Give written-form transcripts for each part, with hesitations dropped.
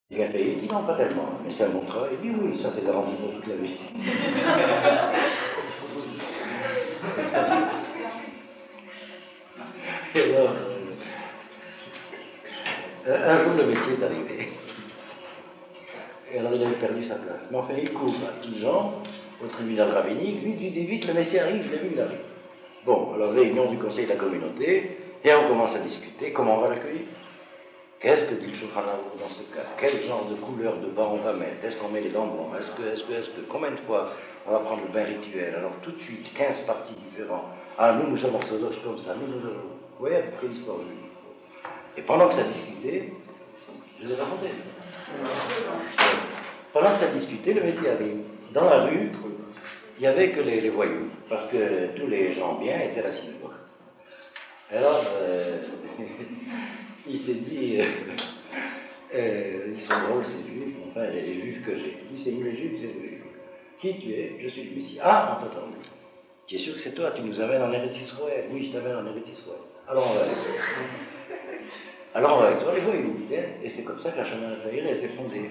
Il vient payer, il dit non, pas tellement, mais c'est un bon travail. Il dit oui, ça c'est garanti pour toute la vie. Et alors, un jour le Messie est arrivé. Et alors il avait perdu sa place. Mais enfin, il court à tous gens au tribunal rabbinique. Vite, vite, vite, le Messie arrive, je l'ai vu, il arrive. Bon, alors réunion du conseil de la communauté, et on commence à discuter comment on va l'accueillir. Qu'est-ce que dit le Shulchan Aruch dans ce cas? Quel genre de couleur de bas on va mettre? Est-ce qu'on met les dents blancs? Est-ce que, combien de fois on va prendre le bain rituel? Alors tout de suite, 15 parties différentes. Ah, nous sommes orthodoxes comme ça, nous. Vous voyez à peu près l'histoire juive. Et pendant que ça discutait, je vous ai raconté. Pendant que ça discutait, le Messie arrive. Dans la rue, il n'y avait que les voyous, parce que tous les gens bien étaient à la synagogue. Alors, il s'est dit, ils sont drôles ces juifs, enfin les juifs que j'ai. Il dit, c'est nous les juifs, c'est nous les juifs. Qui tu es? Je suis le Messie. Ah, on t'attend. Tu es sûr que c'est toi? Tu nous amènes en Eretz Israël? Oui, je t'amène en Eretz Israël. Alors on va avec toi, les voyous. Et c'est comme ça que la Shana Hatzair a été fondée.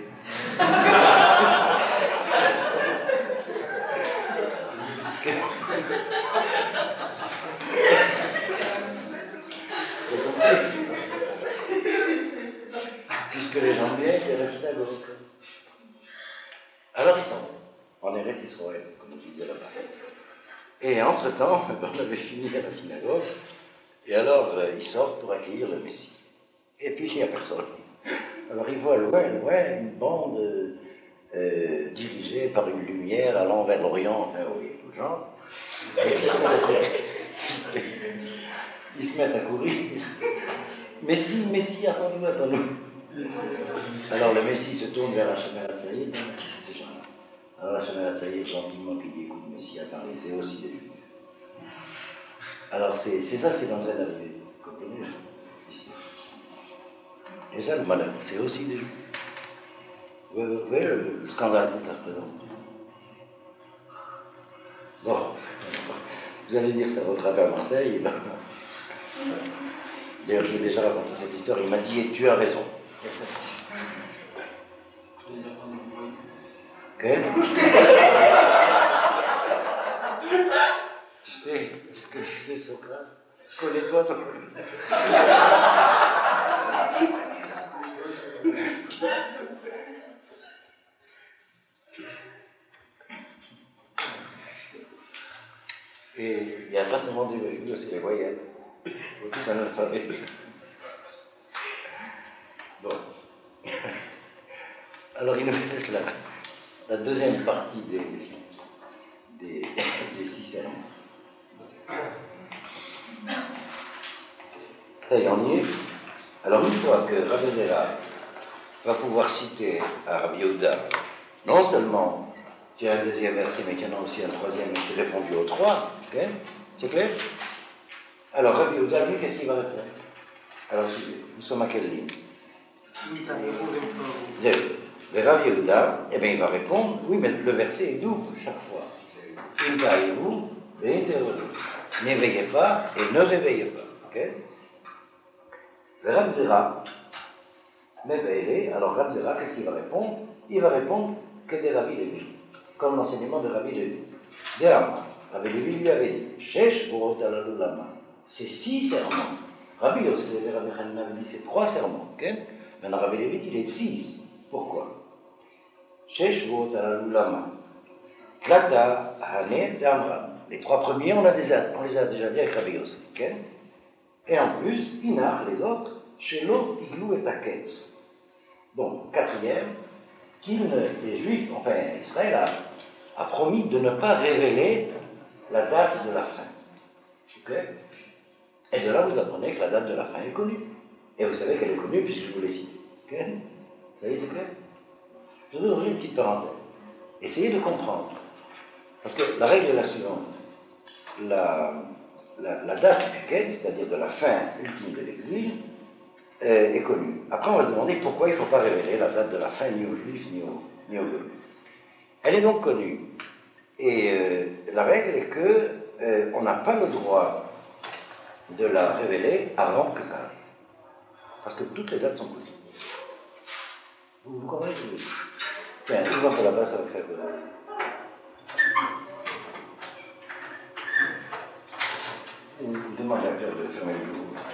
Puisque les gens bien étaient à la synagogue. Alors ils sont en Eretz Israël, comme on disait là-bas. Et entre-temps, on avait fini à la synagogue, et alors ils sortent pour accueillir le Messie. Et puis il n'y a personne. Alors ils voient loin une bande dirigée par une lumière allant vers l'Orient, enfin oui, tout genre. Et ils se mettent à courir. Messie, attendez-nous. Alors le Messie se tourne vers la Shana Hatzair. Qui c'est ces gens-là? Alors la Shana Hatzair gentiment qui dit, écoute Messie, attendez, c'est aussi des juifs. Alors c'est ça ce qui est en train d'arriver. Vous comprenez? Ici. Et ça le malheur, c'est aussi des juifs. Vous voyez le scandale que ça représente. Bon, vous allez dire ça votre à Marseille. Ben... D'ailleurs, j'ai déjà raconté cette histoire, il m'a dit, et tu as raison. Ok? Tu sais ce que disait Socrate? Connais-toi toi. Et il n'y a pas seulement des voyous, c'est les voyelles. Tout un alphabet. Bon. Alors il nous reste la deuxième partie des 6 sermons. Et on y est. Alors une fois que Rabbi Zera va pouvoir citer à Rabbi Yehuda, non seulement tu as un deuxième verset, mais qu'il y en a aussi un troisième, et tu as répondu aux 3, ok? C'est clair? Alors Rabbi Yehuda, lui, qu'est-ce qu'il va répondre? Alors nous sommes à quelle ligne? Le Rabbi Yehuda, eh bien il va répondre, oui, mais le verset est double chaque fois. Intaïvous, n'éveillez pas et ne réveillez pas. Ok? Le Rabbi Zera, alors Rabbi Zera, qu'est-ce qu'il va répondre? Il va répondre que des Rabbi Lévi, comme l'enseignement de Rabbi Lévi. Rabbi Lévi lui avait dit, Shesh Borot Alalu Lama, c'est 6 serments. Rabbi Yosef et Rabbi Hanina avait dit, c'est 3 serments. Okay? Maintenant Rabbi Lévi, il est 6. Pourquoi? Shesh Borot Alalu Lama, Klata, Hané, Damram. Les 3 premiers, on les a déjà dit avec Rabbi Yosef. Okay? Et en plus, Inar, les autres, Shelo, Iglou et Taketz. Donc, 4e, les Juifs, enfin Israël a promis de ne pas révéler la date de la fin. Okay? Et de là, vous apprenez que la date de la fin est connue. Et vous savez qu'elle est connue puisque je vous l'ai citée. Okay? Vous savez, c'est clair? Je vous donne une petite parenthèse. Essayez de comprendre. Parce que la règle est la suivante. La date du quai, c'est-à-dire de la fin ultime de l'exil, est connue. Après, on va se demander pourquoi il ne faut pas révéler la date de la fin ni aux Juifs ni aux Juifs. Elle est donc connue. Et la règle est qu'on n'a pas le droit de la révéler avant que ça arrive. Parce que toutes les dates sont connues. Vous Vous comprenez? Tiens, une fois là-bas, ça va faire quoi? Vous demandez à Pierre de fermer le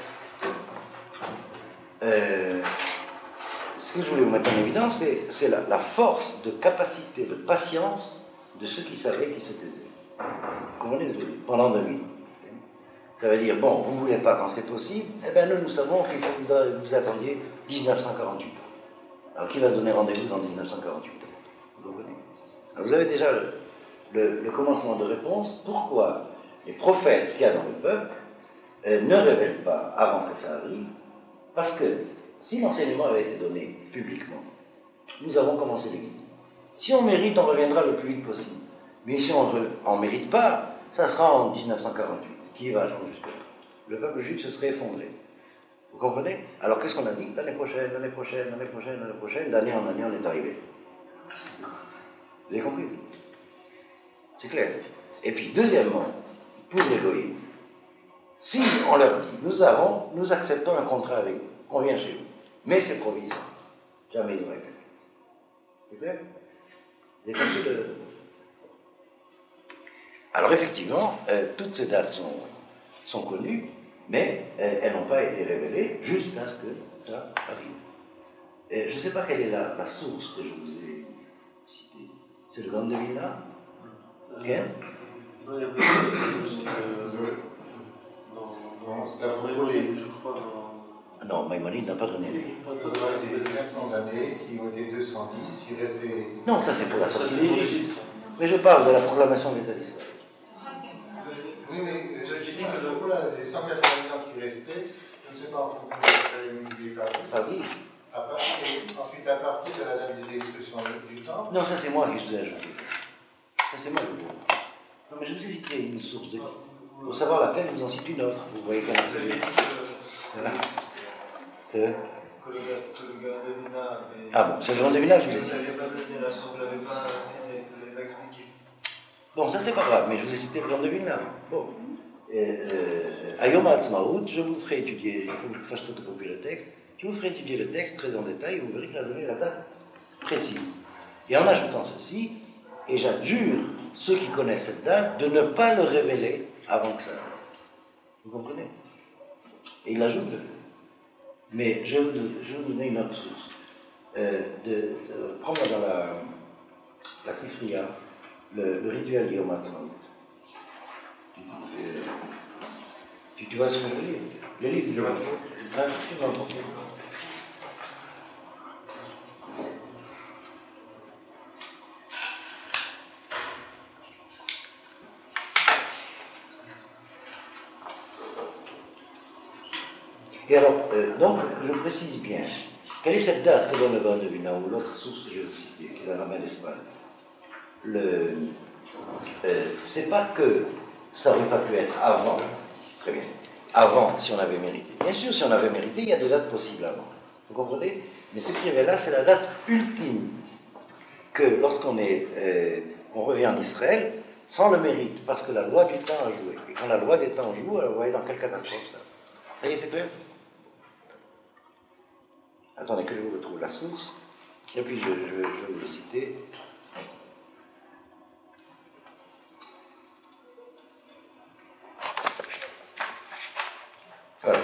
bureau. Ce que je voulais vous mettre en évidence, c'est la force de capacité, de patience de ceux qui savaient qui se taisaient. Vous comprenez? Pendant 2000. Ça veut dire, bon, vous ne voulez pas quand c'est possible, eh bien nous savons qu'il faut que vous attendiez 1948. Alors qui va se donner rendez-vous dans 1948? Vous comprenez? Alors vous avez déjà le commencement de réponse. Pourquoi les prophètes qu'il y a dans le peuple ne révèlent pas avant que ça arrive? Parce que si l'enseignement avait été donné publiquement, nous avons commencé l'exil. Si on mérite, on reviendra le plus vite possible. Mais si on ne mérite pas, ça sera en 1948. Qui va genre jusque-là? Le peuple juif se serait effondré. Vous comprenez? Alors qu'est-ce qu'on a dit? L'année prochaine, d'année en année, on est arrivé. Vous avez compris? C'est clair. Et puis, deuxièmement, pour l'égoïsme, si on leur dit, nous acceptons un contrat avec vous, on vient chez vous, mais c'est provisoire. Jamais ils vont accepter. C'est clair? Vous avez compris le... Alors effectivement, toutes ces dates sont connues, mais elles n'ont pas été révélées jusqu'à ce que ça arrive. Et je ne sais pas quelle est la source que je vous ai citée. C'est le Gaon de Vilna? Quel? Non, c'est la Maïmonide, je crois. Non, Maïmonide n'a pas donné. C'était 400 années, qui ont été 210, il restait... Non, ça c'est pour la sortie d'Égypte. Mais je parle de la proclamation de l'État d'Israël. Oui, mais je dis que les 180 ans qui restaient, je ne sais pas en fonction de la Paris. Ensuite, à partir de la date de l'expression du temps. Non, ça c'est moi qui vous ai ajouté. Ça c'est moi qui vous ai ajouté. Non, mais je vous ai cité une source de... Pour savoir laquelle, je vous en cite une autre. Vous voyez qu'elle est... Voilà. Que le Gaon de Vilna... Ah bon, c'est le Gaon de Vilna que je vous ai cité. Vous l'avez pas cité, vous l'avez pas expliqué. Bon, ça c'est pas grave, mais je vous ai cité le Gaon de Vilna. Bon. À Yom HaAtzmaut, je vous ferai étudier, il faut que je fasse photocopier le texte, je vous ferai étudier le texte très en détail et vous verrez qu'il a donné la date précise. Et en ajoutant ceci, et j'adjure ceux qui connaissent cette date de ne pas le révéler avant que ça arrive. Vous comprenez? Et il ajoute, mais je vais vous donner une autre source. Prends-moi dans la Sifria, le rituel du Yom HaAtzmaut. Tu vois ce que je veux dire? Le livre du Yom HaAtzmaut. Tu vas l'emporter. Et alors, donc, je précise bien, quelle est cette date que donne le Gaon de Vilna ou l'autre source que je vais vous citer, qui est la Rabbin d'Espagne? C'est pas que ça n'aurait pas pu être avant, très bien, avant si on avait mérité. Bien sûr, si on avait mérité, il y a des dates possibles avant. Vous comprenez? Mais ce qui est là, c'est la date ultime que lorsqu'on on revient en Israël, sans le mérite, parce que la loi du temps a joué. Et quand la loi des temps joue, vous voyez dans quelle catastrophe ça. Ça y est, c'est clair? Attendez que je vous retrouve la source, et puis je vais vous le citer. Voilà.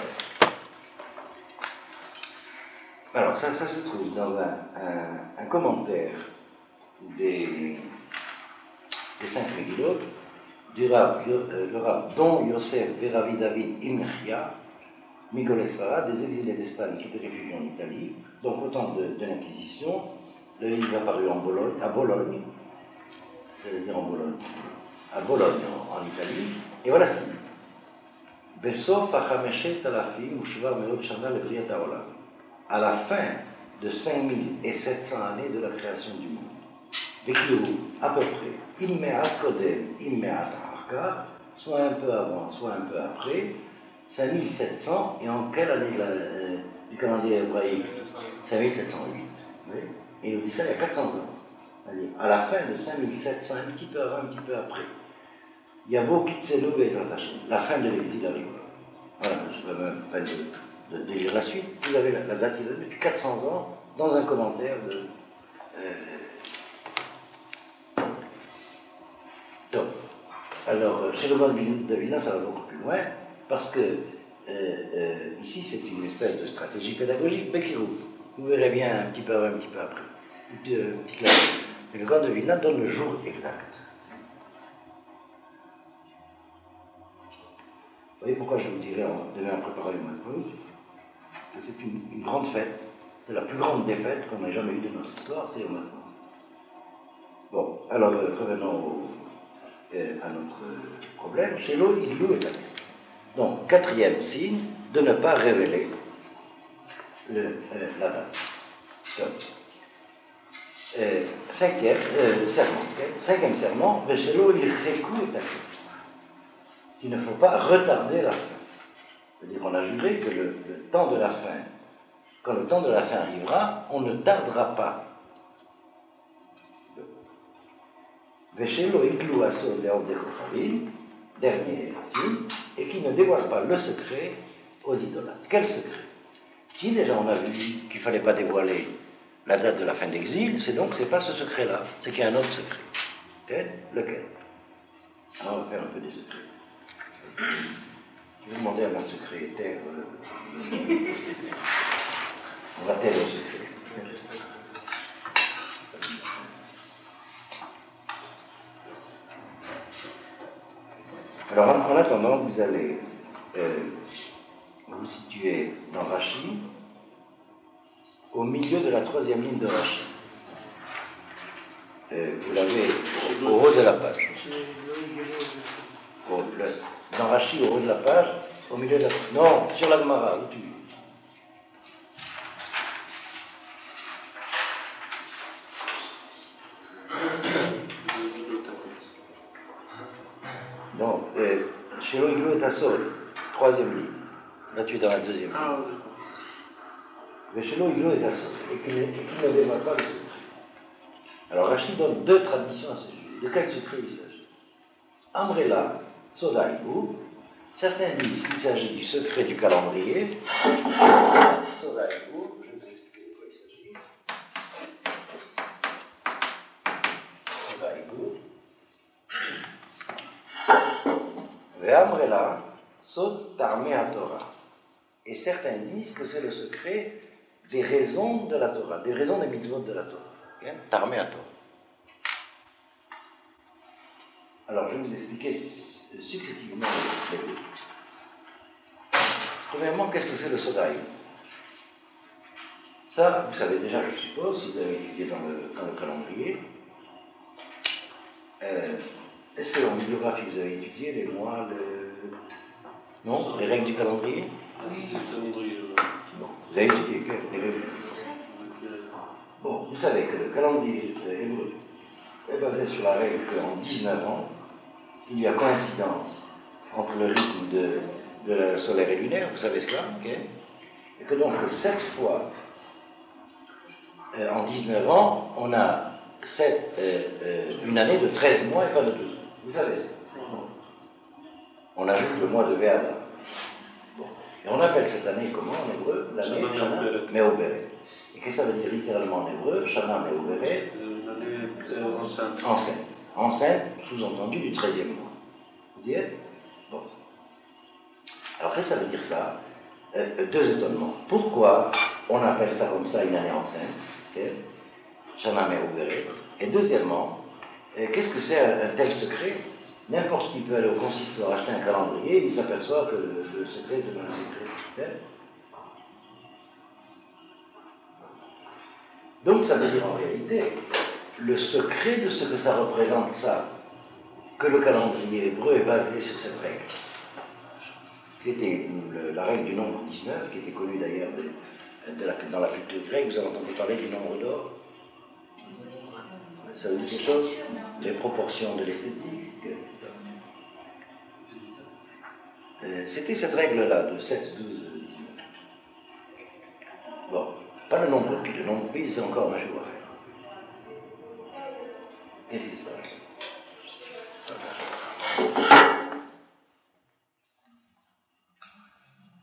Alors, ça se trouve dans un commentaire des 5 Megillot du Rav, le Rav Don Yosef Beravi David Imechia, Migolesfara, des exilés d'Espagne qui étaient réfugiés en Italie, donc au temps de l'Inquisition. Le livre est apparu à Bologne, je vais dire à Bologne en Italie, et voilà ce qu'il dit. Besof ha'chameshet alafim u'shvar me'ot shana lebriat ha'olam. À la fin de 5700 années de la création du monde. Vekiru, à peu près, imme'at kodem, imme'at achar, soit un peu avant, soit un peu après, 5700, et en quelle année du calendrier hébraïque? 5708. Oui. Et il nous dit ça il y a 400 ans. C'est-à-dire, à la fin de 5700, un petit peu avant, un petit peu après. Il y a beaucoup de ces nouvelles attachées. La fin de l'exil arrive. Voilà, je ne vais même pas de lire la suite. Vous avez la date qui est depuis 400 ans dans un commentaire Donc, alors, chez le grand de Vilna, ça va beaucoup plus loin, parce que ici, c'est une espèce de stratégie pédagogique, Bekirut. Vous verrez bien un petit peu avant, un petit peu après. Un petit clavier. Et le grand de Vilna donne le jour exact. Vous voyez pourquoi je vous dirai demain en préparant le mois de Pâques, que c'est une grande fête. C'est la plus grande des fêtes qu'on ait jamais eue de notre histoire, c'est le mois de Pâques. Bon, alors revenons à notre problème. Chez l'eau, il loue et la tête. Donc, quatrième signe, de ne pas révéler la date. Donc, cinquième serment, mais chez l'eau, il récoue et la tête. Il ne faut pas retarder la fin. C'est-à-dire qu'on a juré que le temps de la fin, quand le temps de la fin arrivera, on ne tardera pas. Veshelo iglou aso deor de Kochavim, dernier signe, et qui ne dévoile pas le secret aux idolâtres. Quel secret? Si déjà on a vu qu'il ne fallait pas dévoiler la date de la fin d'exil, c'est donc que ce n'est pas ce secret-là, c'est qu'il y a un autre secret. Okay? Lequel? Alors on va faire un peu des secrets. Je vais demander à ma secrétaire, on va taire le secret. Alors en attendant, vous allez vous situer dans Rashi, au milieu de la troisième ligne de Rashi. Vous l'avez au haut de la page. Dans Rashi, au haut de la page, au milieu de la page. Non, sur la Gemara, où tu... Non, chez l'Oiglo et Tassol, troisième ligne. Là, tu es dans la deuxième ligne. Mais chez l'Oiglo et Tassol, et qui ne dévoile pas le secret. Alors, Rachid donne deux traditions à ce sujet. De quel secret il s'agit? Amrela, Sodaïbou, certains disent qu'il s'agit du secret du calendrier. Sodaïbou, je vais vous expliquer de quoi il s'agit. Sodaïbou. Ve'amrela, Sod Tarmei HaTorah. Et certains disent que c'est le secret des raisons de la Torah, des raisons des mitzvot de la Torah. Okay? Tarmei HaTorah. Alors, je vais vous expliquer successivement les deux. Premièrement, qu'est-ce que c'est le Sodaïbou? Ça, vous savez déjà, je suppose, si vous avez étudié dans le calendrier. Est-ce qu'en bibliographie, vous avez étudié les mois, non, les règles du calendrier? Oui, le calendrier. Bon, vous avez étudié les règles. Bon, vous savez que le calendrier hébreu est basé sur la règle qu'en 19 ans, il y a coïncidence entre le rythme de solaire et lunaire, vous savez cela, ok? Et que donc 7 fois en 19 ans, on a une année de 13 mois et pas de 12 ans. Vous savez ça? On ajoute le mois de Véada. Bon. Et on appelle cette année comment en hébreu? L'année Shana Meoberet. Et qu'est-ce que ça veut dire littéralement en hébreu? Shana Meoberet. Enceinte. Enceinte. Enceinte, sous-entendu du 13e mois. Vous y êtes? Bon. Alors qu'est-ce que ça veut dire ça? Deux étonnements. Pourquoi on appelle ça comme ça une année enceinte? Okay. Shana Meoberet. Et deuxièmement, qu'est-ce que c'est un tel secret? N'importe qui peut aller au consistoire acheter un calendrier et il s'aperçoit que le secret, c'est pas un secret. Donc ça veut dire en réalité, le secret de ce que ça représente ça, que le calendrier hébreu est basé sur cette règle, qui était la règle du nombre 19, qui était connue d'ailleurs dans la culture grecque. Vous avez entendu parler du nombre d'or? Ça veut dire quelque chose? Les proportions de l'esthétique. C'était cette règle-là, de 7, 12, 19. Bon, pas le nombre pi. Le nombre pi, c'est encore ma joie. Qu'est-ce qui se passe?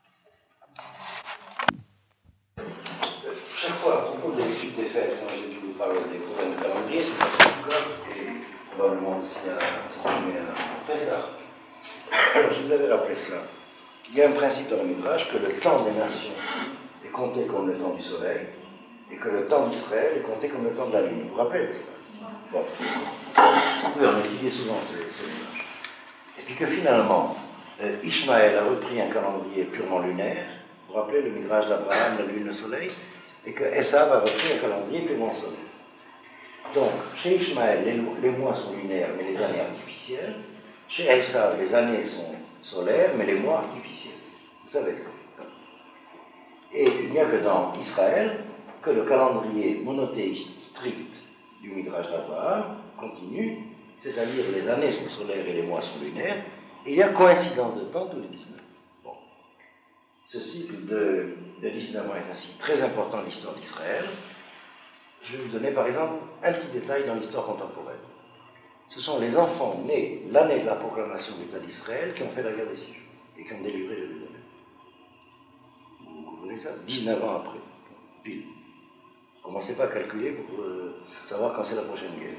Chaque fois, à propos de l'étude des fêtes, moi j'ai dû parle des problèmes de calendrier, c'est pas encore, et probablement aussi à Pessah. Alors, je vous avais rappelé cela. Il y a un principe dans le Midrash que le temps des nations est compté comme le temps du soleil, et que le temps d'Israël est compté comme le temps de la lune. Vous vous rappelez de cela? Bon. Oui, on étudie souvent ce Midrash. Et puis que finalement, Ishmaël a repris un calendrier purement lunaire. Vous vous rappelez le Midrash d'Abraham, la lune, le soleil, et que Esav a repris un calendrier purement solaire. Donc, chez Ishmaël, les mois sont lunaires, mais les années artificielles. Chez Esav, les années sont solaires, mais les mois artificiels. Vous savez. Et il n'y a que dans Israël que le calendrier monothéiste strict du Midrash d'Abraham continue, c'est-à-dire les années sont solaires et les mois sont lunaires, et il y a coïncidence de temps tous les 19. Bon. Ce cycle de 19 ans est un cycle très important de l'histoire d'Israël. Je vais vous donner par exemple un petit détail dans l'histoire contemporaine. Ce sont les enfants nés l'année de la proclamation de l'État d'Israël qui ont fait la guerre des 6 jours et qui ont délivré Jérusalem. Vous comprenez ça? 19 ans après, pile. Commencez pas à calculer pour savoir quand c'est la prochaine guerre.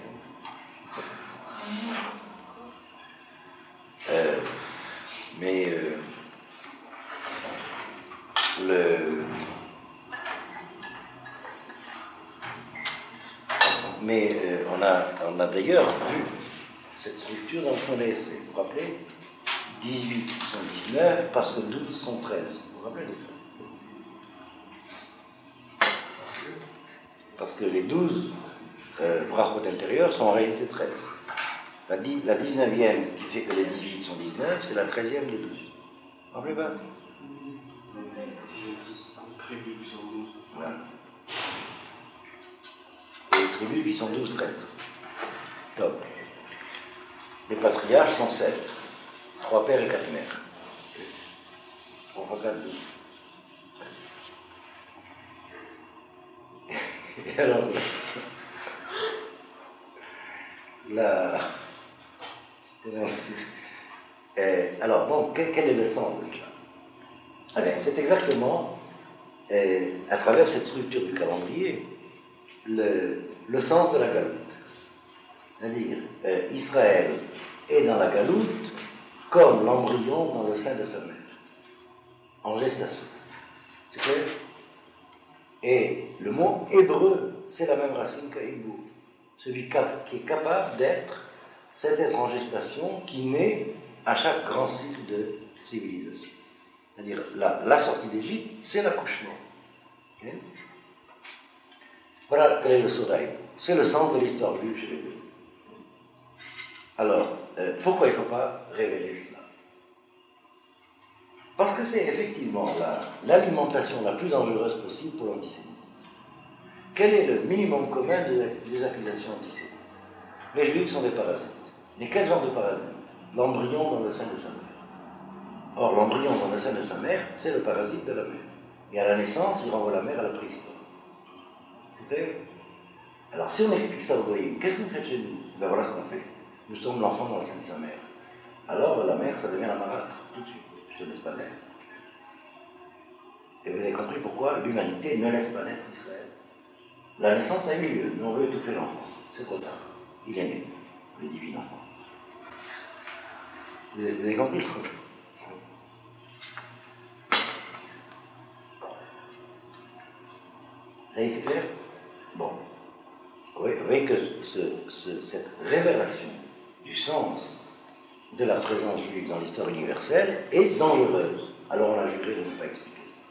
On a d'ailleurs vu cette structure dans le Shmoneh Esrei. Vous vous rappelez? 18 sont 19 parce que 12 sont 13. Vous vous rappelez de ça? Parce que les 12 brachot intérieures sont en réalité 13. La 19e qui fait que les 18 sont 19, c'est la 13e des 12. Vous vous rappelez pas? Tribus qui sont 12. Voilà. Et les tribus qui sont 12, 13. Top. Les patriarches sont 7. 3 pères et 4 mères. On regarde 12. Et alors, alors, bon, quel est le sens de cela? Ah bien, c'est exactement, à travers cette structure du calendrier, le sens de la galoute. C'est-à-dire, Israël est dans la galoute comme l'embryon dans le sein de sa mère, en gestation. C'est clair? Et le mot hébreu, c'est la même racine qu'Hébreu. Celui qui est capable d'être cet être en gestation qui naît à chaque grand cycle de civilisation. C'est-à-dire, la sortie d'Égypte, c'est l'accouchement. Okay? Voilà quel est le soleil. C'est le sens de l'histoire juive chez les Hébreux. Alors, pourquoi il ne faut pas révéler cela? Parce que c'est effectivement l'alimentation la plus dangereuse possible pour l'antisémitisme. Quel est le minimum commun des accusations antisémites? Les Juifs sont des parasites. Mais quel genre de parasites? L'embryon dans le sein de sa mère. Or, l'embryon dans le sein de sa mère, c'est le parasite de la mère. Et à la naissance, il renvoie la mère à la préhistoire. Alors, si on explique ça aux goïms, qu'est-ce que vous faites chez nous? Ben voilà ce qu'on fait. Nous sommes l'enfant dans le sein de sa mère. Alors, la mère, ça devient la marâtre, tout de suite. Je te laisse pas naître. Et vous avez compris pourquoi l'humanité ne laisse pas naître Israël. La naissance a eu lieu, nous on veut étouffer l'enfant. C'est trop tard. Il est né, le divin enfant. Vous avez compris ce truc? Ça y est, c'est clair? Bon. Oui, vous voyez que cette révélation du sens de la présence juive dans l'histoire universelle est dangereuse. Alors on a juré de ne pas expliquer.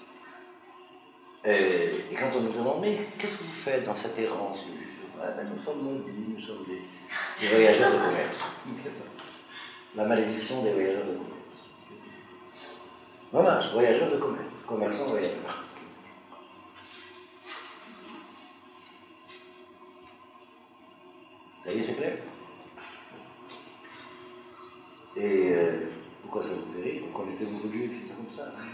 Et quand on nous demande, mais qu'est-ce que vous faites dans cette errance juive? Nous sommes maudits, nous sommes des voyageurs de commerce. La malédiction des voyageurs de commerce. Voilà, voyageurs de commerce, commerçants voyageurs. Ça y est, c'est clair? Et pourquoi ça vous fait rire? Vous connaissez beaucoup de juifs qui sont comme ça, hein?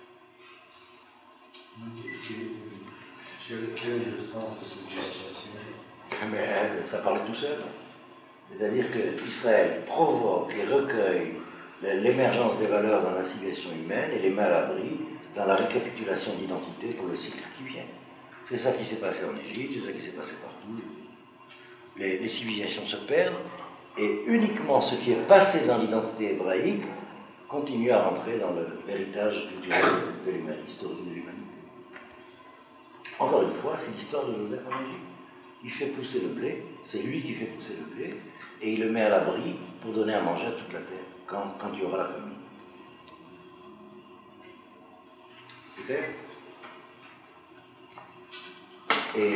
Quel est le sens de cette gestation? Mais ça parle tout seul. C'est-à-dire qu'Israël provoque et recueille l'émergence des valeurs dans la civilisation humaine et les met à l'abri dans la récapitulation d'identité pour le cycle qui vient. C'est ça qui s'est passé en Égypte, c'est ça qui s'est passé partout. Les civilisations se perdent, et uniquement ce qui est passé dans l'identité hébraïque continue à rentrer dans l'héritage culturel de l'humanité, historique de l'humanité. Encore une fois, c'est l'histoire de Joseph en Égypte. Il fait pousser le blé, c'est lui qui fait pousser le blé, et il le met à l'abri pour donner à manger à toute la terre, quand il y aura la famine. C'est clair ? Et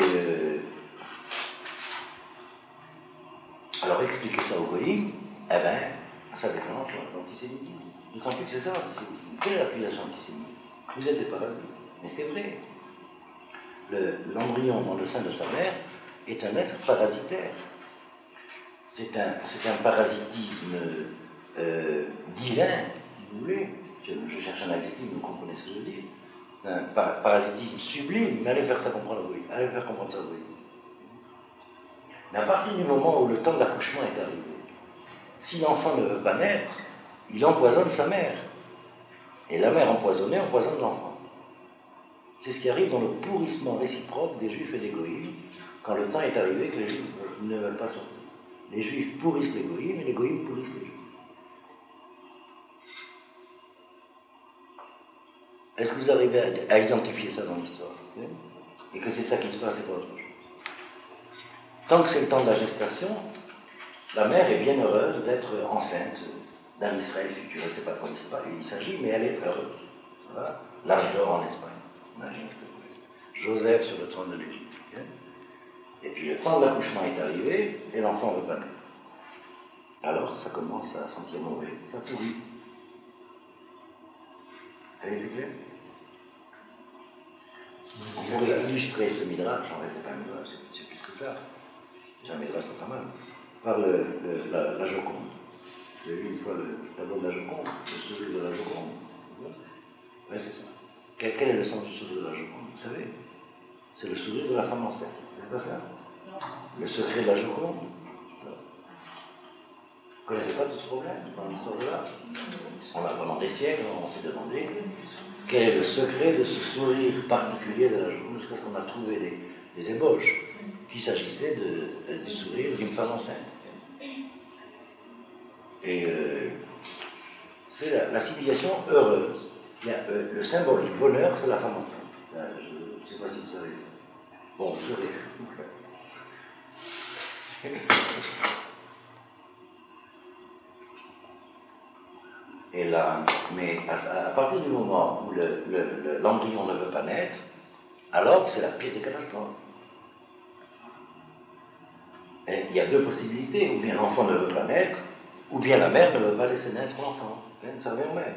alors expliquer ça au goïm, eh bien, ça déclenche l'antisémitisme. D'autant plus que c'est ça l'antisémitisme. Quelle est l'appellation antisémite ? Vous êtes des parasites. Mais c'est vrai. L'embryon dans le sein de sa mère est un être parasitaire. C'est un parasitisme divin, si vous voulez. Je cherche un adjectif, vous comprenez ce que je veux dire. C'est un parasitisme sublime, mais allez faire ça comprendre au goïm. Allez faire comprendre ça au goïm. Mais à partir du moment où le temps d'accouchement est arrivé, si l'enfant ne veut pas naître, il empoisonne sa mère. Et la mère empoisonnée empoisonne l'enfant. C'est ce qui arrive dans le pourrissement réciproque des Juifs et des Goïms, quand le temps est arrivé que les Juifs ne veulent pas sortir. Les Juifs pourrissent les Goïms et les Goïms pourrissent les Juifs. Est-ce que vous arrivez à identifier ça dans l'histoire ? Et que c'est ça qui se passe et pas autre chose ? Tant que c'est le temps de la gestation, la mère est bien heureuse d'être enceinte d'un Israël futur. Elle ne sait pas de quoi il s'agit, mais elle est heureuse. Voilà. L'âge d'or en Espagne. Imaginez ce que vous voulez. Joseph sur le trône de l'Égypte. Et puis le temps de l'accouchement est arrivé et l'enfant ne veut pas naître. Alors ça commence à sentir mauvais. Ça pourrit. Vous avez été clair ? On pourrait illustrer ce midrash, en fait, c'est pas un midrash, c'est plus que ça. C'est un midrash, c'est pas mal. Par la Joconde. Vous avez vu une fois le tableau de la Joconde, le sourire de la Joconde. Oui, c'est ça. Quel est le sens du sourire de la Joconde ? Vous savez ? C'est le sourire de la femme enceinte. Vous savez pas ça ? Le secret de la Joconde. Vous ne connaissez pas tout ce problème dans l'histoire de l'art ? On a pendant des siècles, on s'est demandé quel est le secret de ce sourire particulier de la Joconde, jusqu'à ce qu'on a trouvé des ébauches qu'il s'agissait du sourire d'une femme enceinte. Et c'est la civilisation heureuse. Le symbole du bonheur, c'est la femme enceinte. Je ne sais pas si vous savez ça. Bon, vous savez. Et là, mais à partir du moment où l'embryon ne veut pas naître, alors c'est la pire des catastrophes. Et il y a deux possibilités, ou bien l'enfant ne veut pas naître, ou bien la mère ne veut pas laisser naître l'enfant. Ça revient au même.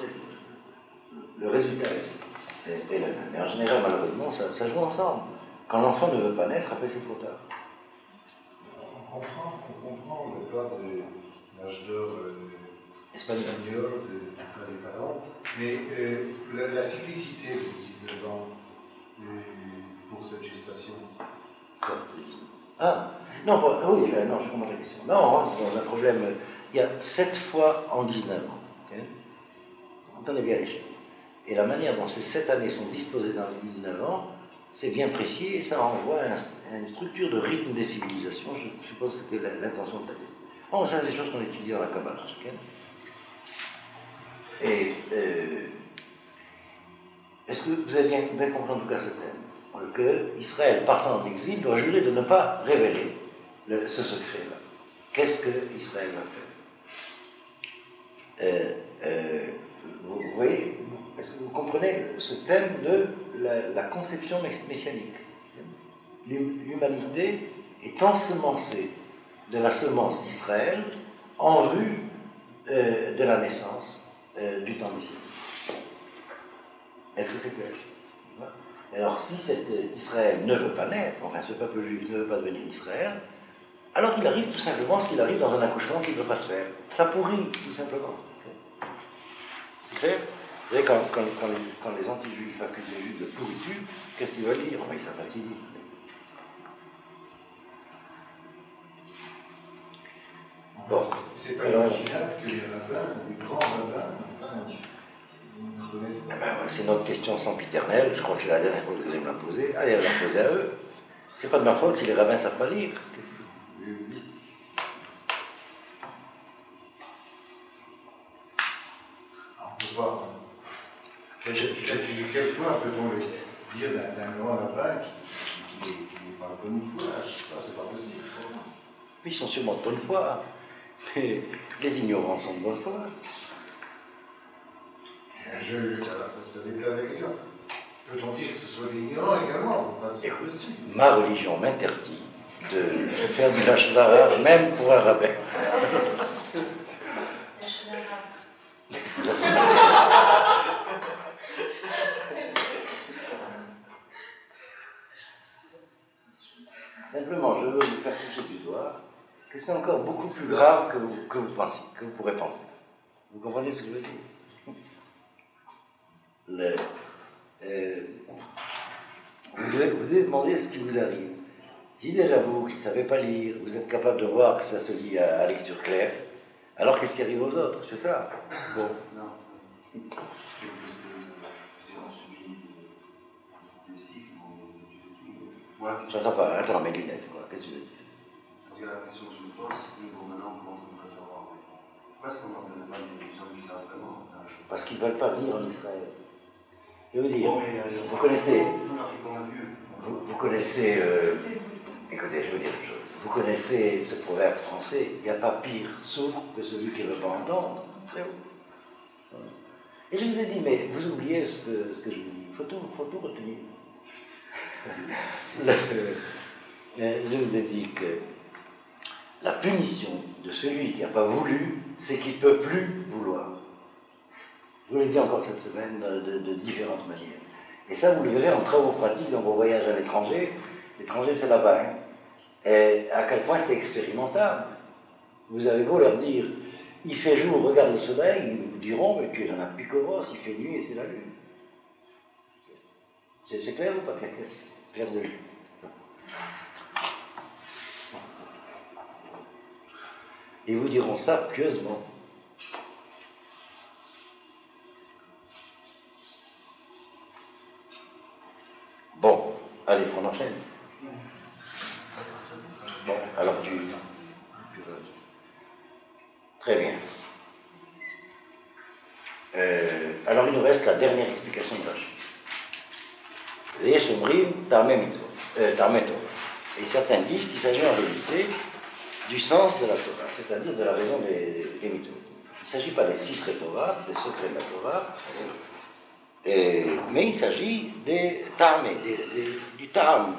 Le résultat est le même. Mais en général, malheureusement, ça joue ensemble. Quand l'enfant ne veut pas naître, après c'est trop tard. On comprend le cas de l'âge d'or espagnol, des parents, mais la cyclicité de 19 ans pour cette gestation. Ah, non, oui, non, je comprends la question. Non, on rentre dans un problème. Il y a 7 fois en 19 ans. Okay. Entendez bien les chiffres. Et la manière dont ces 7 années sont disposées dans les 19 ans, c'est bien précis et ça renvoie à une structure de rythme des civilisations. Je suppose que c'était l'intention de ta question. Bon, ça, c'est des choses qu'on étudie dans la Kabbalah. Okay. Et est-ce que vous avez bien compris en tout cas ce thème ? Que Israël, partant en exil, doit jurer de ne pas révéler ce secret-là. Qu'est-ce que Israël va faire ? Vous voyez, est-ce que vous comprenez ce thème de la conception messianique ? L'humanité est ensemencée de la semence d'Israël en vue de la naissance du temps messianique. Est-ce que c'est clair ? Alors, si cet Israël ne veut pas naître, enfin ce peuple juif ne veut pas devenir Israël, alors il arrive tout simplement ce qu'il arrive dans un accouchement qui ne peut pas se faire. Ça pourrit, tout simplement. C'est clair ? Vous savez, quand les anti-juifs accusent les juifs de pourriture, qu'est-ce qu'ils veulent dire ? Ils savent pas ce qu'ils disent. Bon, c'est pas imaginable que les rabbins, les grands rabbins, C'est notre question sempiternelle, je crois que c'est la dernière fois que vous allez me la poser. Allez la poser à eux. C'est pas de ma faute si les rabbins ne savent pas lire. Quel point peut-on dire d'un grand rabbin qui n'est pas de bonne foi? C'est pas possible. Ils sont sûrement de bonne foi. Les ignorants sont de bonne foi. Ça déclare la question. Peut-on dire que ce soit des ignorants également? C'est possible. Ma religion m'interdit de faire du lâche-barre, même pour un rabbin. Simplement, je veux vous faire toucher du doigt que c'est encore beaucoup plus grave que vous pensez, que vous pourrez penser. Vous comprenez ce que je veux dire? Vous devez demander ce qui vous arrive. Si déjà vous qui ne savez pas lire, vous êtes capable de voir que ça se lit à lecture claire, alors qu'est-ce qui arrive aux autres? C'est ça? Bon. Non. On subit des cycles, des études. J'entends pas. Attends, mes lunettes, quoi. Qu'est-ce que tu veux dire? La question que je me pose, c'est que bon, maintenant on commence à ne pas savoir. Pourquoi est-ce qu'on n'en connaît pas des gens qui savent vraiment? Parce qu'ils ne veulent pas venir en Israël. Je veux dire, vous connaissez. Vous connaissez. Écoutez, je veux dire une chose. Vous connaissez ce proverbe français, il n'y a pas pire sourd que celui qui ne veut pas entendre. Et je vous ai dit, mais vous oubliez ce que je vous dis. Il faut tout retenir. Je vous ai dit que la punition de celui qui n'a pas voulu, c'est qu'il ne peut plus vouloir. Je vous l'ai dit encore cette semaine de différentes manières. Et ça, vous le verrez en travaux pratiques dans vos voyages à l'étranger. L'étranger, c'est là-bas. Hein. Et à quel point c'est expérimentable. Vous avez beau leur dire, il fait jour, regarde le soleil, ils vous diront, mais tu es dans un picoros, il fait nuit et c'est la lune. C'est clair ou pas clair? Clair de lune. Ils vous diront ça pieusement. Bon, allez, on enchaîne. Bon, alors tu très bien. Alors il nous reste la dernière explication de Rachid. Et certains disent qu'il s'agit en réalité du sens de la Torah, c'est-à-dire de la raison des mitzvot. Il ne s'agit pas des secrets Torah, des secrets de la Torah, mais il s'agit des tamés, du tam.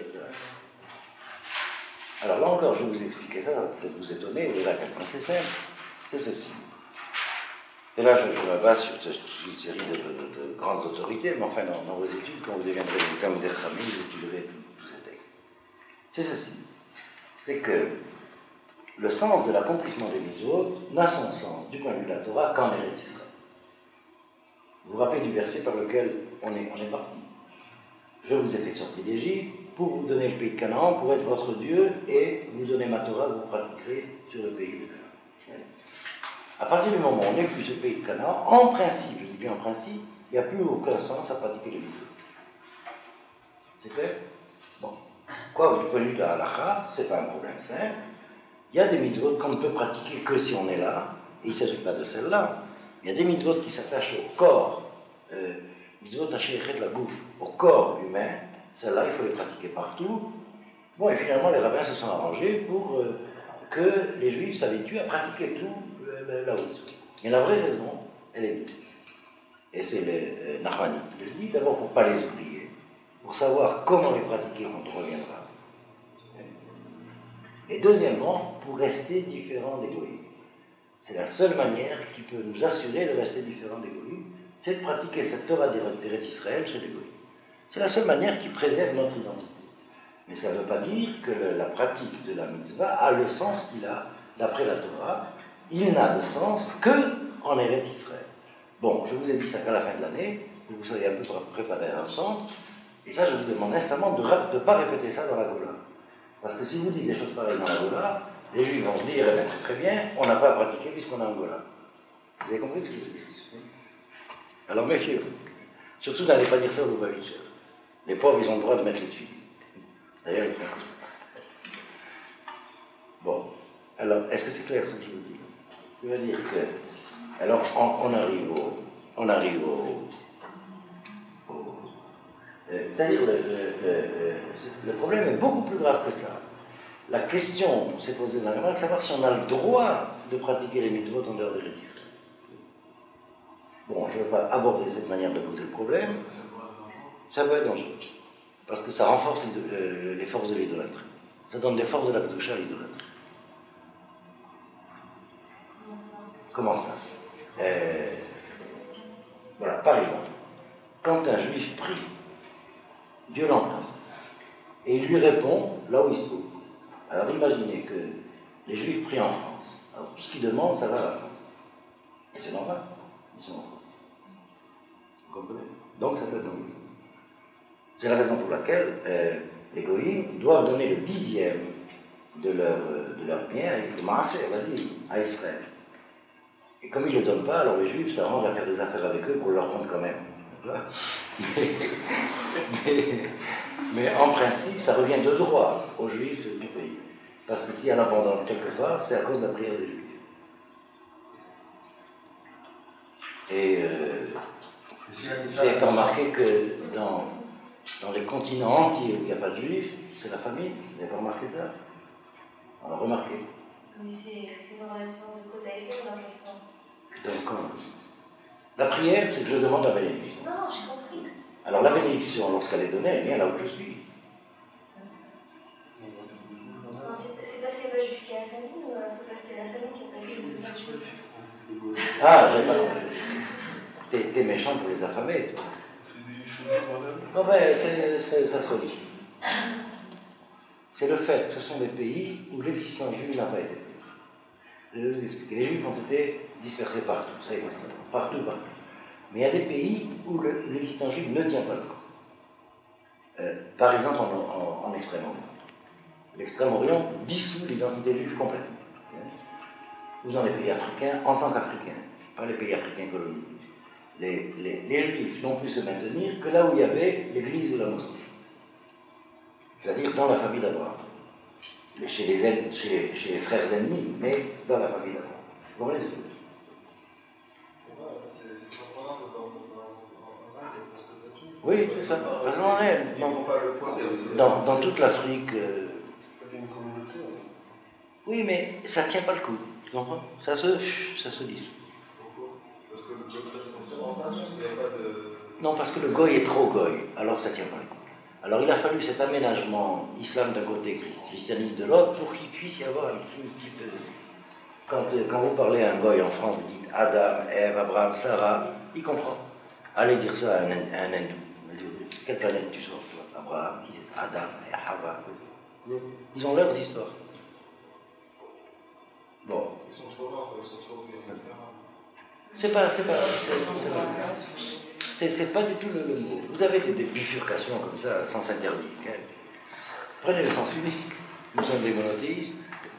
Alors là encore, je vais vous expliquer ça, ça va peut-être vous étonner, vous verrez à quel point c'est simple. C'est ceci. Et là, je me base sur une série de grandes autorités, mais enfin, dans vos études, quand vous deviendrez des Talmudei Chachamim, vous étudierez tous ces textes. C'est ceci. C'est que le sens de l'accomplissement des mitzvot n'a son sens, du point de vue de la Torah, qu'en Eretz Israël. Vous vous rappelez du verset par lequel on est parti. Je vous ai fait sortir d'Égypte pour vous donner le pays de Canaan, pour être votre Dieu, et vous donner ma Torah, vous pratiquerez sur le pays de Canaan. À partir du moment où on n'est plus ce pays de Canaan, en principe, je dis bien en principe, il n'y a plus aucun sens à pratiquer les mitzvot. C'est clair? Bon. Quoi, du point de vue de la halakha, c'est pas un problème simple. Il y a des mitzvot qu'on ne peut pratiquer que si on est là, et il ne s'agit pas de celle-là. Il y a des mitzvot qui s'attachent au corps, mitzvot tacheret la gouf, au corps humain. Celles-là, il faut les pratiquer partout. Bon, et finalement, les rabbins se sont arrangés pour que les juifs s'habituent à pratiquer tout là où ils sont. Et la vraie raison, elle est ici. Et c'est les Nachmanides qui le disent, d'abord pour ne pas les oublier, pour savoir comment les pratiquer quand on reviendra. Et deuxièmement, pour rester différents des goïms. C'est la seule manière qui peut nous assurer de rester différents des goïms, c'est de pratiquer cette Torah d'Eretz Israël chez les goïms. C'est la seule manière qui préserve notre identité. Mais ça ne veut pas dire que la pratique de la mitzvah a le sens qu'il a d'après la Torah. Il n'a de sens qu'en Eretz Israël. Bon, je vous ai dit ça qu'à la fin de l'année, que vous soyez un peu préparés à l'ensemble, et ça je vous demande instamment de ne pas répéter ça dans la Gola. Parce que si vous dites des choses pareilles dans la Gola, les Juifs vont se dire, eh bien, très bien, on n'a pas à pratiquer puisqu'on est en Gola. Vous avez compris ce que je dis? Alors méfiez-vous. Surtout, n'allez pas dire ça aux Lubavitchers. Les pauvres, ils ont le droit de mettre les tuiles. D'ailleurs, ils font comme ça. Bon. Alors, est-ce que c'est clair ce que je vous dis? Je veux dire que... Alors, on arrive au c'est-à-dire, le problème est beaucoup plus grave que ça. La question s'est posée dans la de savoir si on a le droit de pratiquer les mitzvot en dehors de l'Église. Bon, je ne vais pas aborder cette manière de poser le problème. Ça peut être dangereux. Parce que ça renforce les forces de l'idolâtrie. Ça donne des forces de la Kedusha à l'idolâtrie. Comment ça? Voilà, par exemple, quand un juif prie, Dieu l'entend, et il lui répond là où il se trouve. Alors imaginez que les juifs prient en France. Alors tout ce qu'ils demandent, ça va à la France. Et c'est normal, ils sont en France. Vous comprenez? Donc ça peut être dangereux. C'est la raison pour laquelle les goïms doivent donner le 10e de leur bien, et commencer à Israël. Et comme ils ne le donnent pas, alors les juifs s'arrangent à faire des affaires avec eux pour leur rendre quand même. Mais en principe, ça revient de droit aux juifs du pays. Parce que s'il y a l'abondance quelque part, c'est à cause de la prière des juifs. Et vous n'avez pas remarqué que dans les continents entiers où il n'y a pas de juifs, c'est la famille. Vous n'avez pas remarqué ça? Alors remarquez. Mais c'est une relation de cause à effet dans quel sens? Donc, comment? La prière, c'est que je demande la bénédiction. Non, j'ai compris. Alors la bénédiction, lorsqu'elle est donnée, elle vient là où je suis. Non, c'est parce qu'il n'y a pas de juif qui a la famille, ou c'est parce qu'il y a la famille qui n'a pas de juif? Ah, j'ai pas compris. T'es méchant pour les affamés, toi. Non, mais ça se relie. C'est le fait que ce sont des pays où l'existence juive n'a pas été faite. Je vais vous expliquer. Les juifs ont été dispersés partout, ça y est, partout. Mais il y a des pays où l'existence juive ne tient pas le coup. Par exemple, en Extrême-Orient. L'Extrême-Orient dissout l'identité juive complètement. Ou dans les pays africains, en tant qu'Africains, pas les pays africains colonisés. Les juifs n'ont pu se maintenir que là où il y avait l'église ou la mosquée. C'est-à-dire dans la famille d'Abraham. Chez les frères ennemis, mais dans la famille d'Abraham. Vous comprenez? C'est surprenant que dans Inde, il y a plus de statues. Oui, c'est ça. Dans toute l'Afrique. Oui, mais ça ne tient pas le coup. Tu comprends? Ça se dissout. Pourquoi? Parce que le il n'y a pas de... Non, parce que le goy est trop goy, alors ça ne tient pas le coup. Alors il a fallu cet aménagement islam d'un côté, christianisme de l'autre, pour qu'il puisse y avoir un petit peu... Quand vous parlez à un goy en France, vous dites Adam, Ève, Abraham, Sarah, il comprend. Allez dire ça à un hindou. Quelle planète tu sors, toi? Abraham, qui c'est ça? Adam, et Hawa. Ils ont leurs histoires. Bon. Ils sont trop rares, ils sont trop bien. C'est pas du tout le mot. Vous avez des bifurcations comme ça, sens interdit. Prenez le sens unique. Nous sommes des monothéistes.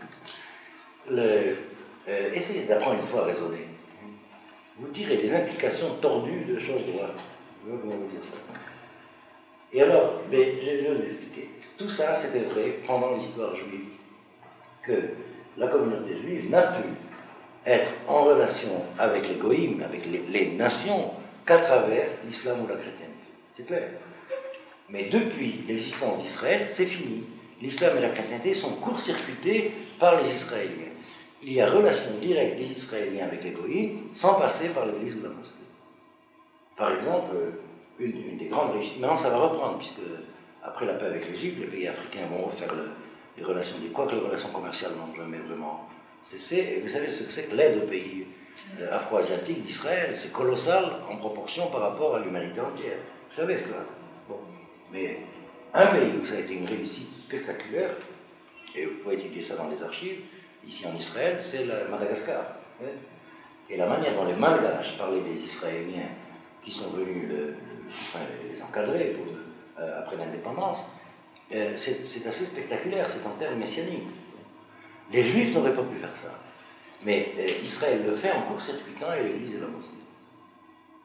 Essayez d'apprendre une fois à raisonner. Vous tirez des implications tordues de choses droites. Je vais vous dire ça. Et alors, mais je vais vous expliquer. Tout ça, c'était vrai pendant l'histoire juive, que la communauté juive n'a pu être en relation avec les goïms, avec les nations, qu'à travers l'islam ou la chrétienté. C'est clair. Mais depuis l'existence d'Israël, c'est fini. L'islam et la chrétienté sont court-circuités par les Israéliens. Il y a relation directe des Israéliens avec les goïms sans passer par l'église ou la mosquée. Par exemple, une des grandes réussites. Maintenant, ça va reprendre, puisque après la paix avec l'Égypte, les pays africains vont refaire les relations, quoique les relations commerciales n'ont jamais vraiment cessé. Et vous savez ce que c'est que l'aide aux pays afro-asiatiques d'Israël? C'est colossal en proportion par rapport à l'humanité entière. Vous savez cela? Bon. Mais un pays où ça a été une réussite spectaculaire, et vous pouvez étudier ça dans les archives, ici en Israël, c'est Madagascar. Et la manière dont les Malgaches parlaient des Israéliens qui sont venus les encadrer après l'indépendance, c'est assez spectaculaire, c'est en termes messianiques. Les Juifs n'auraient pas pu faire ça. Mais Israël le fait en court-circuitant et l'Église et la mosquée.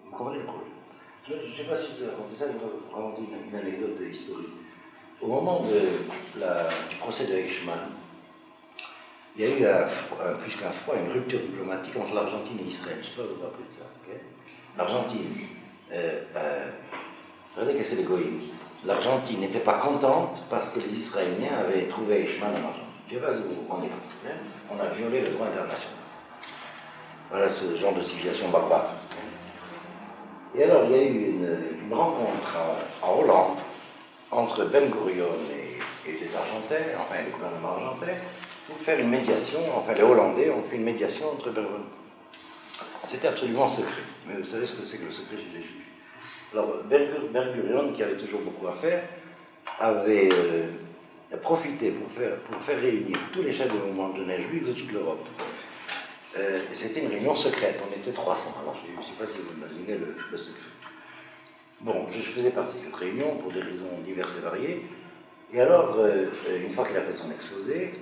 Vous comprenez le problème? Je ne sais pas si vous avez raconté ça, je vais vous raconter une anecdote historique. Au moment du procès de Eichmann, il y a eu plus qu'un froid, une rupture diplomatique entre l'Argentine et Israël. Je ne sais pas si vous vous rappelez de ça. Okay? L'Argentine, regardez que c'est l'égoïsme. L'Argentine n'était pas contente parce que les Israéliens avaient trouvé Eichmann en Argentine. Je ne sais pas si vous vous rendez compte. Hein? On a violé le droit international. Voilà ce genre de civilisation barbare. Et alors, il y a eu une rencontre en Hollande entre Ben Gurion et les Argentins, enfin le gouvernement argentin, pour faire une médiation, enfin les Hollandais ont fait une médiation entre Ben Gurion. C'était absolument secret, mais vous savez ce que c'est que le secret chez les Juifs. Alors, Ben Gurion, qui avait toujours beaucoup à faire, avait profité pour faire réunir tous les chefs de mouvement de jeunesse juifs de toute l'Europe. C'était une réunion secrète, on était 300, alors je ne sais pas si vous imaginez le secret. Bon, je faisais partie de cette réunion pour des raisons diverses et variées, et alors, une fois qu'il a fait son exposé,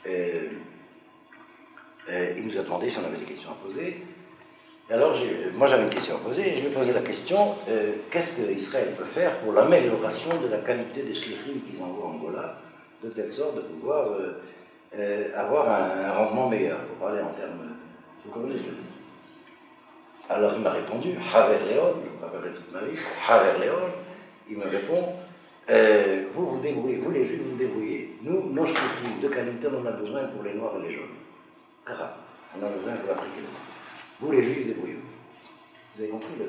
il nous a demandé si on avait des questions à poser, et alors moi j'avais une question à poser, et je lui ai posé la question, qu'est-ce qu'Israël peut faire pour l'amélioration de la qualité des shlichim qu'ils envoient en Angola, de telle sorte de pouvoir avoir un rendement meilleur, pour parler en termes... Vous comprenez ce que je dis? Alors il m'a répondu, Haver Léon, je me rappellerai toute ma vie, Haver Léon, il me répond, vous vous débrouillez, vous les Juifs vous débrouillez. Nous, nos shlichim de qualité, on en a besoin pour les Noirs et les Jaunes. Car on en a besoin pour la précarité. Vous les Juifs, débrouillez-vous. Vous avez compris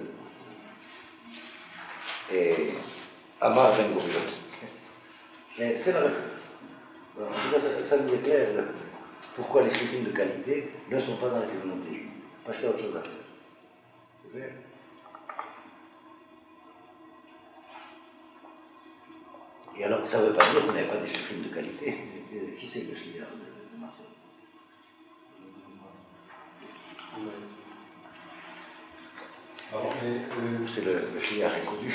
Et Amar Ben Gurion. Mais c'est la réponse. En tout cas, ça nous éclaire pourquoi les shlichim de qualité ne sont pas dans la communauté juive. Parce qu'il y a autre chose à faire. C'est vrai? Et alors, ça ne veut pas dire qu'on n'avait pas des shlichim de qualité. Qui c'est le shliach de Marseille? C'est le shliach inconnu.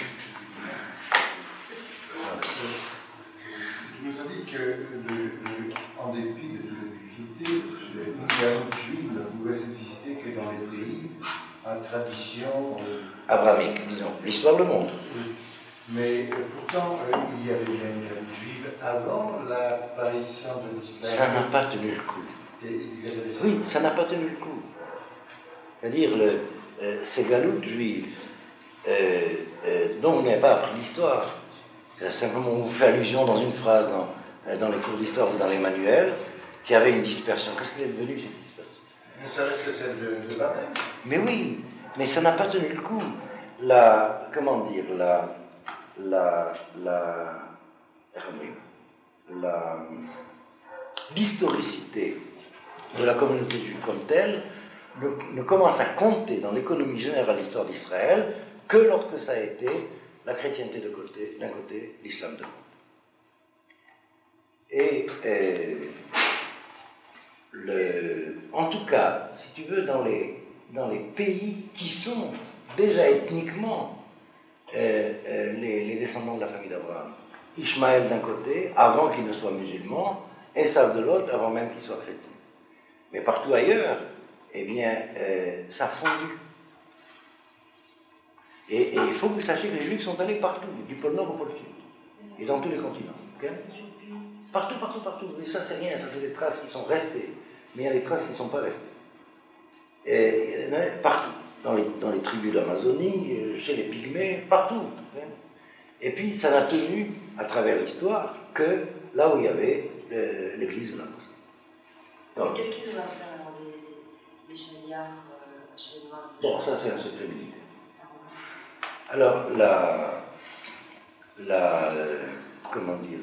Il nous a dit que, en dépit de toute l'utilité, l'union juive ne pouvait subsister que dans les pays à tradition abrahamique, disons. L'histoire le montre. Mais pourtant, il y avait bien une famille juive avant l'apparition de l'islam. Ça n'a pas tenu le coup. Oui, ça n'a pas tenu le coup. C'est-à-dire, ces galoutes juives dont on n'a pas appris l'histoire. C'est simplement, on vous fait allusion dans une phrase dans les cours d'histoire ou dans les manuels, qu'il y avait une dispersion. Qu'est-ce qu'elle est devenue, cette dispersion? Vous savez ce que c'est de Babel? Mais oui, mais ça n'a pas tenu le coup. Comment dire, l'historicité de la communauté juive comme telle ne commence à compter dans l'économie générale de l'histoire d'Israël que lorsque ça a été la chrétienté d'un côté, l'islam de l'autre. Et en tout cas, si tu veux, dans les pays qui sont déjà ethniquement les descendants de la famille d'Abraham, Ishmaël d'un côté, avant qu'il ne soit musulman, Esav de l'autre, avant même qu'il soit chrétien. Mais partout ailleurs, eh bien, ça a fondu. Et il faut que vous sachiez que les Juifs sont allés partout, du pôle Nord au pôle Sud, et dans tous les continents. Okay? Partout. Mais ça, c'est rien, ça, c'est des traces qui sont restées. Mais il y a des traces qui ne sont pas restées. Et il y en a partout, dans les tribus d'Amazonie, chez les Pygmées, partout. Okay? Et puis, ça n'a tenu, à travers l'histoire, que là où il y avait l'église de la Qu'est-ce qui se va faire avant les chaliards chez les Noirs? Bon, ça, c'est un secret militaire. Alors, comment dire,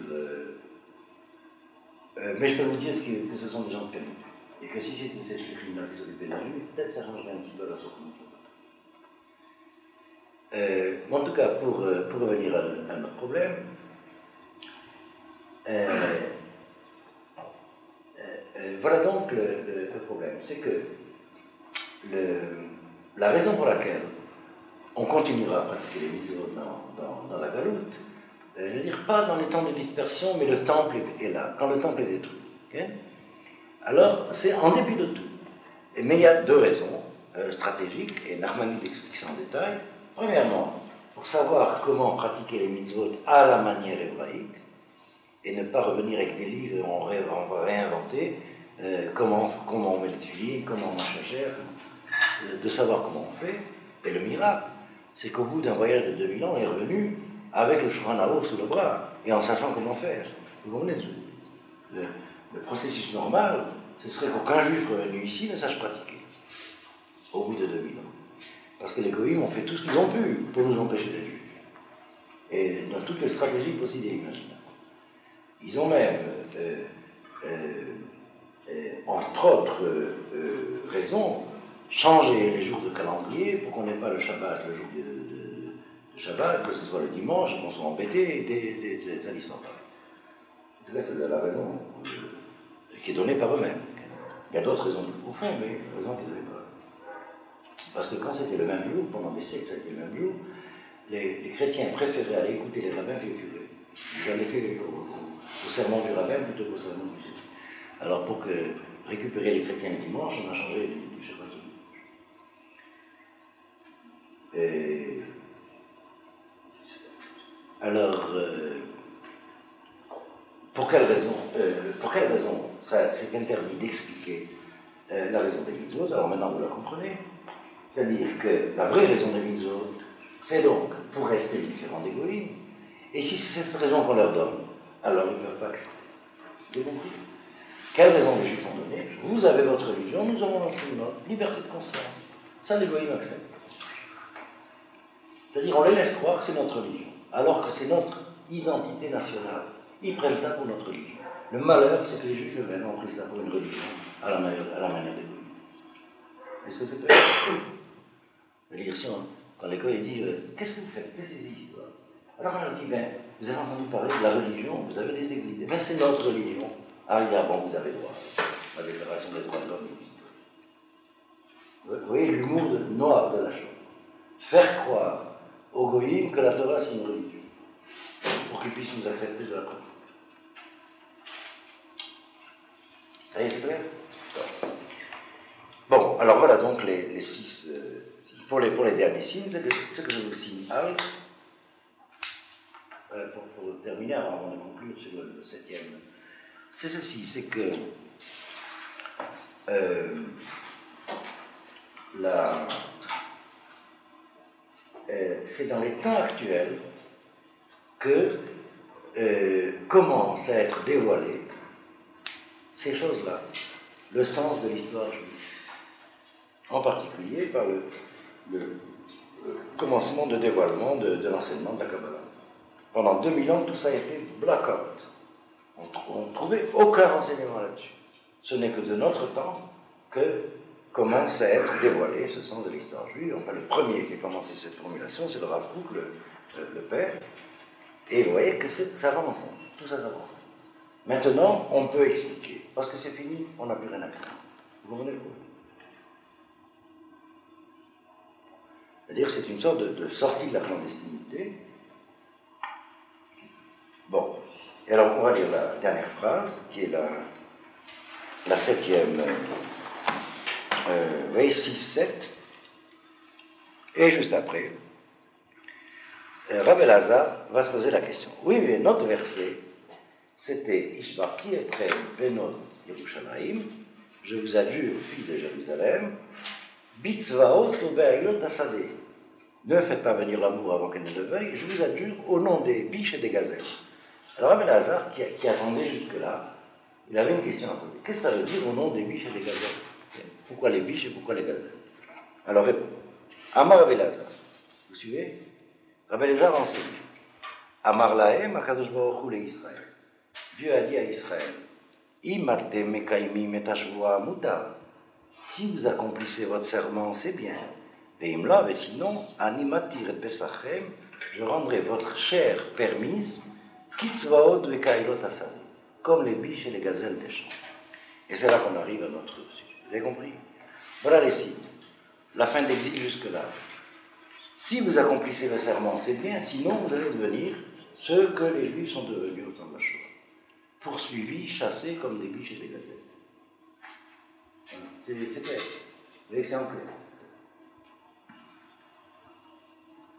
mais je peux vous dire que ce sont des gens de qualité. Et que si c'était ces shlichim-là qui s'occupaient de la Juif, peut-être ça changerait un petit peu la sorte de en tout cas, pour revenir à notre problème, voilà donc le problème. C'est que la raison pour laquelle on continuera à pratiquer les mitzvot dans la galoute, je veux dire pas dans les temps de dispersion, mais le temple est là, quand le temple est détruit. Okay? Alors, c'est en dépit de tout. Mais il y a deux raisons stratégiques, et Nachmanides explique ça en détail. Premièrement, pour savoir comment pratiquer les mitzvot à la manière hébraïque, et ne pas revenir avec des livres et on va réinventer comment on met le tefillin, comment on mange la chair, de savoir comment on fait. Et le miracle, c'est qu'au bout d'un voyage de 2000 ans, on est revenu avec le Shulchan Aruch sous le bras et en sachant comment faire. Vous comprenez le processus normal, ce serait qu'aucun juif revenu ici ne sache pratiquer au bout de 2000 ans. Parce que les goïms ont fait tout ce qu'ils ont pu pour nous empêcher d'être juifs. Et dans toutes les stratégies possibles et imaginables. Ils ont même, entre autres raisons, changé les jours de calendrier pour qu'on n'ait pas le Shabbat le jour de Shabbat, que ce soit le dimanche, qu'on soit embêté, des histoires. En tout cas, c'est la raison qui est donnée par eux-mêmes. Il y a d'autres raisons plus profondes, mais la raison qui est donnée par eux. Parce que quand c'était le même jour, pendant des siècles, ça a été le même jour, les chrétiens préféraient aller écouter les rabbins que les curés. Ils allaient faire au sermon du rabbin plutôt qu'au sermon du Jésus. Alors pour récupérer les chrétiens le dimanche, on a changé du Shabbat au dimanche. Alors, pour quelle raison c'est interdit d'expliquer la raison des mitzvot? Alors maintenant vous la comprenez. C'est-à-dire que la vraie raison des mitzvot, c'est donc pour rester différents des goïms. Et si c'est cette raison qu'on leur donne, alors ils ne peuvent pas accepter. Vous avez compris? Quelle raison les juifs ont donné? Vous avez votre religion, nous avons notre liberté de conscience. Ça, les goïms acceptent. C'est-à-dire, on les laisse croire que c'est notre religion, alors que c'est notre identité nationale. Ils prennent ça pour notre religion. Le malheur, c'est que les juifs eux-mêmes ont pris ça pour une religion, à la manière des goïms. Est-ce que c'est possible? C'est-à-dire, quand l'école dit qu'est-ce que vous faites? Qu'est-ce que c'est ces histoires? Alors on leur dit, vous avez entendu parler de la religion, vous avez des églises. C'est notre religion. Ah, il dit, bon, vous avez droit. La déclaration des droits de l'homme. Vous voyez l'humour noir de la chose. Faire croire aux goïms que la Torah c'est une religion, pour qu'ils puissent nous accepter de la preuve. Ça y est, c'est clair? Bon, alors voilà donc les 6. Pour les derniers signes, ce que je vous signale, pour terminer, avant de conclure sur le 7e, c'est ceci, c'est que c'est dans les temps actuels que commence à être dévoilé ces choses-là, le sens de l'histoire juive, en particulier par le commencement de dévoilement de l'enseignement de la Kabbalah. Pendant 2000 ans, tout ça a été blackout. On ne trouvait aucun renseignement là-dessus. Ce n'est que de notre temps que commence à être dévoilé ce sens de l'histoire juive. Enfin, le premier qui a commencé cette formulation, c'est le Rav Kook, le père. Et vous voyez que ça va ensemble. Tout ça va ensemble. Maintenant, on peut expliquer. Parce que c'est fini, on n'a plus rien à craindre. Vous comprenez? C'est-à-dire que c'est une sorte de sortie de la clandestinité. Bon. Et alors, on va lire la dernière phrase, qui est la 7e. Vous voyez, 6, 7. Et juste après, Rav Elazar va se poser la question. Oui, mais notre verset, c'était Ishbarki etrem benot Yerushalayim, je vous adjure, fils de Jérusalem, bitzvaot ube'ayot asadeh. Ne faites pas venir l'amour avant qu'elle ne le veuille, je vous adjure au nom des biches et des gazelles. Alors Rav Elazar, qui attendait jusque-là, il avait une question à poser. Qu'est-ce que ça veut dire au nom des biches et des gazelles? Pourquoi les biches et pourquoi les gazelles? Alors répond. Amar Rav Elazar. Vous suivez? Rav Elazar enseigne. Amar lahem akadosh baruch hu le Israël. Dieu a dit à Israël, Imatem mekaimim et hashvoa mutar. Si vous accomplissez votre serment, c'est bien. Veimla, mais sinon, animatir et pesachem, je rendrai votre chair permise, kitzvaot vekailot asad, comme les biches et les gazelles des champs. Et c'est là qu'on arrive à notre sujet. Vous avez compris? Voilà les signes. La fin de l'exil jusque-là. Si vous accomplissez le serment, c'est bien, sinon vous allez devenir ce que les Juifs sont devenus au temps de la Shoah. Poursuivis, chassés comme des biches et des gazelles. C'est clair. Vous voyez que c'est en clair.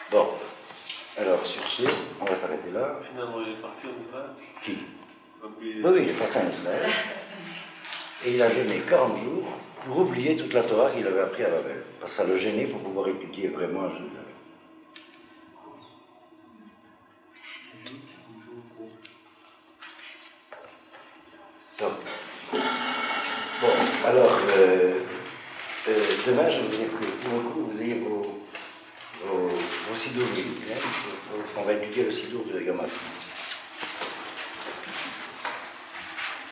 Bon, alors sur ce, on va s'arrêter là. Finalement, il est parti en Israël. Qui? Depuis... Oui, il est parti en Israël. Et il a jeûné 40 jours pour oublier toute la Torah qu'il avait appris à Babel. Parce que ça le gênait pour pouvoir étudier vraiment à Jérusalem. Donc, bon, alors, demain, je voudrais que tout d'un coup, vous ayez vos sidours. On va étudier le sidour de Gamatri.